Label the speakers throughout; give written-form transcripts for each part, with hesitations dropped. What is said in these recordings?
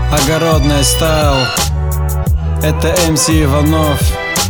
Speaker 1: Огородный стайл. Это МС Иванов.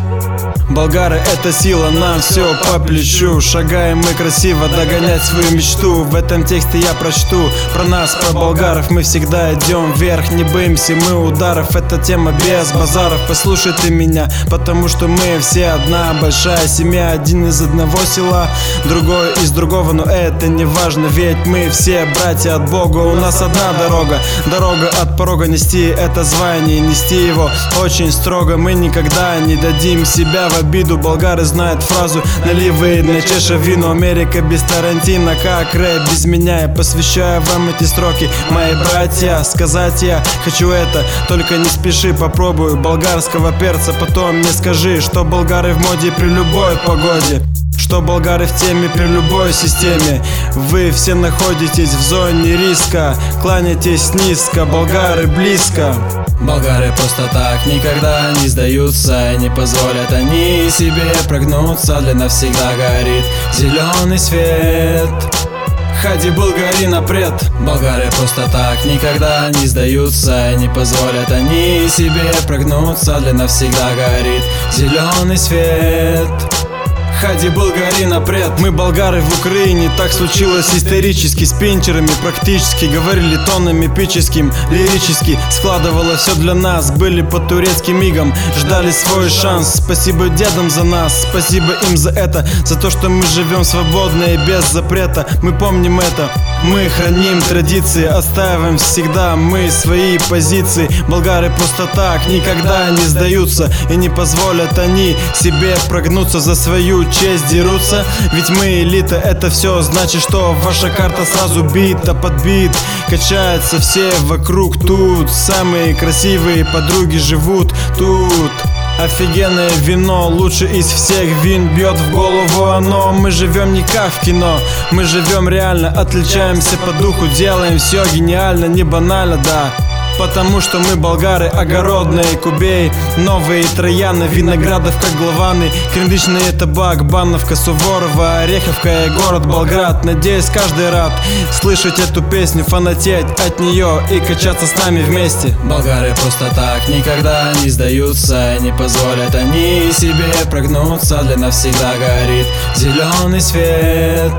Speaker 1: Болгары — это сила, нам все по плечу. Шагаем мы красиво догонять свою мечту. В этом тексте я прочту про нас, про болгаров. Мы всегда идем вверх, не боимся мы ударов. Это тема без базаров, послушай ты меня, потому что мы все одна большая семья. Один из одного села, другой из другого, но это не важно, ведь мы все братья от Бога. У нас одна дорога, дорога от порога. Нести это звание, нести его очень строго. Мы никогда не дадим себя в обиду. Болгары знают фразу «Наливай на чеше вино». Америка без Тарантино, как рэп без меня. Я посвящаю вам эти строки, мои братья. Сказать я хочу это, только не спеши. Попробуй болгарского перца, потом мне скажи, что болгары в моде при любой погоде, что болгары в теме при любой системе. Вы все находитесь в зоне риска, кланяйтесь низко, болгары близко. Болгары просто так никогда не сдаются, не позволят они себе прогнуться. Для нас всегда горит зеленый свет. Ходи, болгари, напред. Болгары просто так никогда не сдаются, не позволят они себе прогнуться. Для нас всегда горит зеленый свет. Ходи, болгари, напред. Мы болгары в Украине, так случилось исторически. С пинчерами практически говорили тоном эпическим, лирически складывало все для нас. Были под турецким мигом, ждали свой шанс. Спасибо дедам за нас, спасибо им за это, за то, что мы живем свободно и без запрета. Мы помним это, мы храним традиции, отстаиваем всегда мы свои позиции. Болгары просто так никогда не сдаются, и не позволят они себе прогнуться. За свою честь дерутся, ведь мы элита. Это все значит, что ваша карта сразу бита под бит. Качаются все вокруг тут, самые красивые подруги живут тут. Офигенное вино, лучше из всех вин, бьет в голову оно. Мы живем не как в кино, мы живем реально, отличаемся по духу, делаем все гениально, не банально, да. Потому что мы болгары, огородные Кубей, новые Трояны, Виноградов как Главаны, Крындычный табак, Бановка, Суворова, Ореховка и город Болград. Надеюсь, каждый рад слышать эту песню, фанатеть от нее и качаться с нами вместе. Болгары просто так никогда не сдаются, не позволят они себе прогнуться. Для нас всегда горит зеленый свет.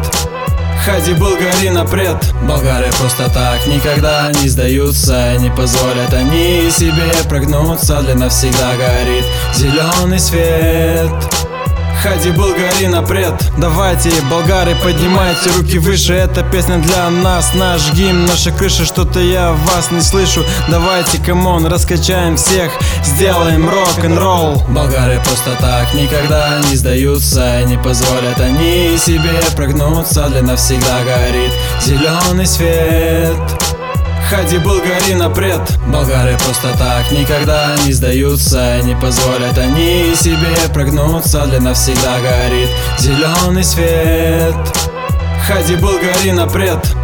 Speaker 1: Ходи, болгари, напред. Болгары просто так никогда не сдаются, не позволят они себе прогнуться. Для нас всегда горит зеленый свет. Ходи, болгари, напред. Давайте, болгары, поднимайте руки выше. Эта песня для нас, наш гимн, наша крыша. Что-то я вас не слышу. Давайте, камон, раскачаем всех, сделаем рок-н-ролл. Болгары просто так никогда не сдаются, не позволят они себе прогнуться. Для нас всегда горит зеленый свет. Ходи, болгари, напред. Болгары просто так никогда не сдаются, не позволят они себе прогнуться. Для нас всегда горит зеленый свет. Ходи, болгари, напред.